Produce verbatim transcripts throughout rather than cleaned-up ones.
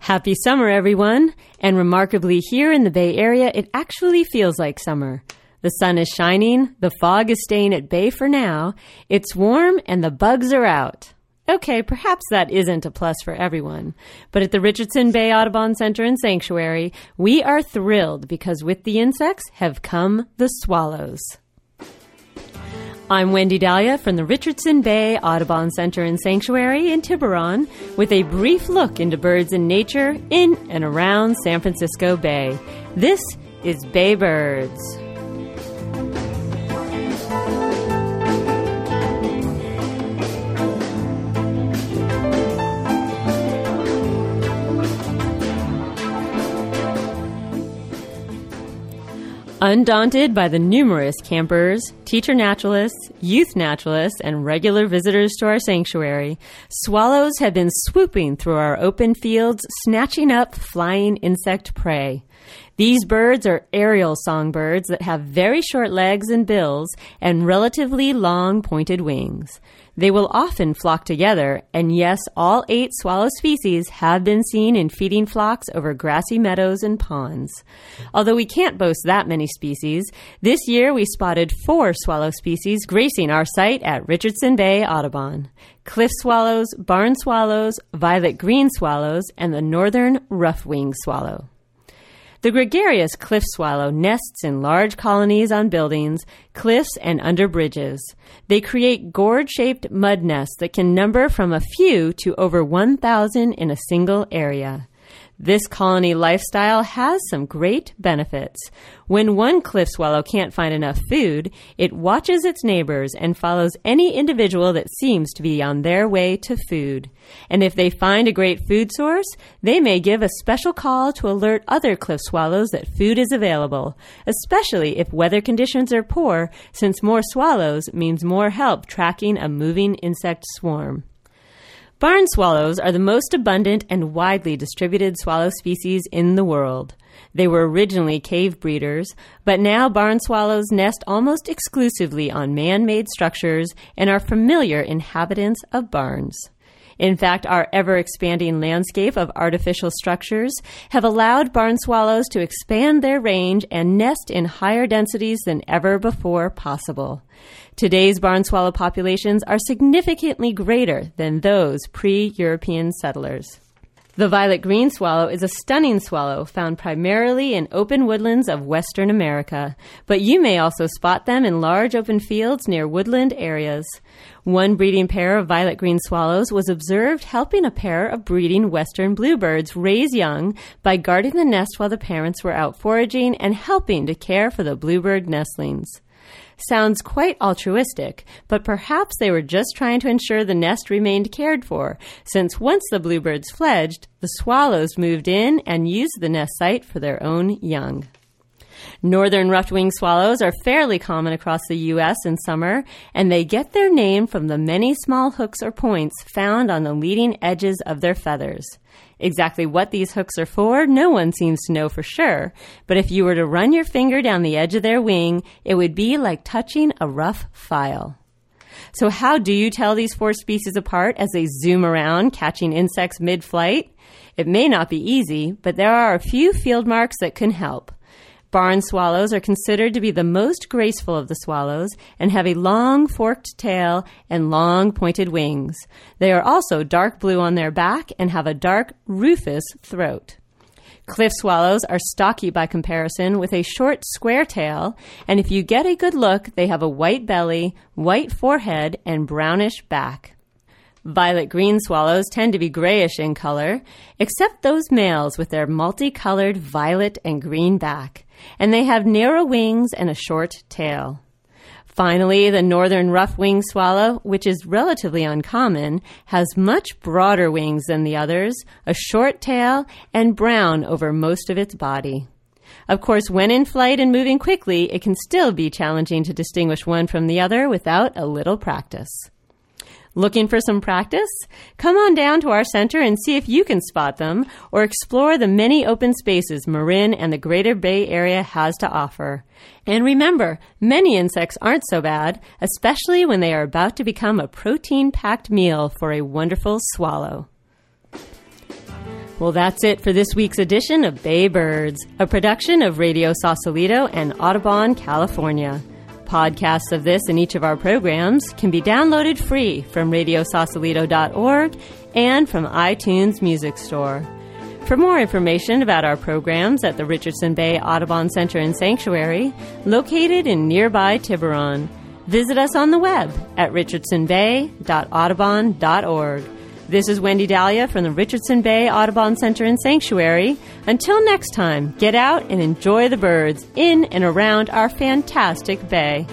Happy summer, everyone! And remarkably, here in the Bay Area, it actually feels like summer. The sun is shining, the fog is staying at bay for now, it's warm, and the bugs are out. Okay, perhaps that isn't a plus for everyone, but at the Richardson Bay Audubon Center and Sanctuary, we are thrilled because with the insects have come the swallows. I'm Wendy Dahlia from the Richardson Bay Audubon Center and Sanctuary in Tiburon with a brief look into birds and nature in and around San Francisco Bay. This is Bay Birds. Undaunted by the numerous campers, teacher naturalists, youth naturalists, and regular visitors to our sanctuary, swallows have been swooping through our open fields, snatching up flying insect prey. These birds are aerial songbirds that have very short legs and bills and relatively long pointed wings. They will often flock together, and yes, all eight swallow species have been seen in feeding flocks over grassy meadows and ponds. Although we can't boast that many species, this year we spotted four swallow species gracing our site at Richardson Bay Audubon: cliff swallows, barn swallows, violet green swallows, and the northern rough-winged swallow. The gregarious cliff swallow nests in large colonies on buildings, cliffs, and under bridges. They create gourd-shaped mud nests that can number from a few to over one thousand in a single area. This colony lifestyle has some great benefits. When one cliff swallow can't find enough food, it watches its neighbors and follows any individual that seems to be on their way to food. And if they find a great food source, they may give a special call to alert other cliff swallows that food is available, especially if weather conditions are poor, since more swallows means more help tracking a moving insect swarm. Barn swallows are the most abundant and widely distributed swallow species in the world. They were originally cave breeders, but now barn swallows nest almost exclusively on man-made structures and are familiar inhabitants of barns. In fact, our ever-expanding landscape of artificial structures have allowed barn swallows to expand their range and nest in higher densities than ever before possible. Today's barn swallow populations are significantly greater than those pre-European settlers. The violet green swallow is a stunning swallow found primarily in open woodlands of Western America, but you may also spot them in large open fields near woodland areas. One breeding pair of violet green swallows was observed helping a pair of breeding western bluebirds raise young by guarding the nest while the parents were out foraging and helping to care for the bluebird nestlings. Sounds quite altruistic, but perhaps they were just trying to ensure the nest remained cared for, since once the bluebirds fledged, the swallows moved in and used the nest site for their own young. Northern rough-winged swallows are fairly common across the U S in summer, and they get their name from the many small hooks or points found on the leading edges of their feathers. Exactly what these hooks are for, no one seems to know for sure, but if you were to run your finger down the edge of their wing, it would be like touching a rough file. So how do you tell these four species apart as they zoom around, catching insects mid-flight? It may not be easy, but there are a few field marks that can help. Barn swallows are considered to be the most graceful of the swallows and have a long forked tail and long pointed wings. They are also dark blue on their back and have a dark rufous throat. Cliff swallows are stocky by comparison with a short square tail, and if you get a good look, they have a white belly, white forehead, and brownish back. Violet green swallows tend to be grayish in color, except those males with their multicolored violet and green back, and they have narrow wings and a short tail. Finally, the northern rough-winged swallow, which is relatively uncommon, has much broader wings than the others, a short tail, and brown over most of its body. Of course, when in flight and moving quickly, it can still be challenging to distinguish one from the other without a little practice. Looking for some practice? Come on down to our center and see if you can spot them, or explore the many open spaces Marin and the Greater Bay Area has to offer. And remember, many insects aren't so bad, especially when they are about to become a protein-packed meal for a wonderful swallow. Well, that's it for this week's edition of Bay Birds, a production of Radio Sausalito and Audubon, California. Podcasts of this and each of our programs can be downloaded free from radio sausalito dot org and from iTunes Music Store. For more information about our programs at the Richardson Bay Audubon Center and Sanctuary, located in nearby Tiburon, visit us on the web at richardson bay dot audubon dot org. This is Wendy Dahlia from the Richardson Bay Audubon Center and Sanctuary. Until next time, get out and enjoy the birds in and around our fantastic bay.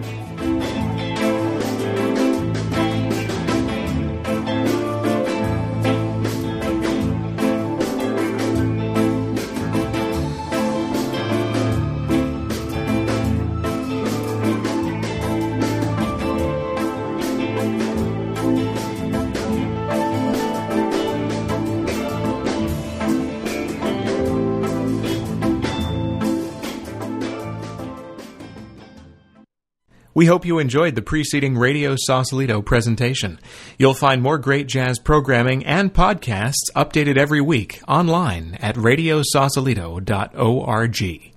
We hope you enjoyed the preceding Radio Sausalito presentation. You'll find more great jazz programming and podcasts updated every week online at radio sausalito dot org.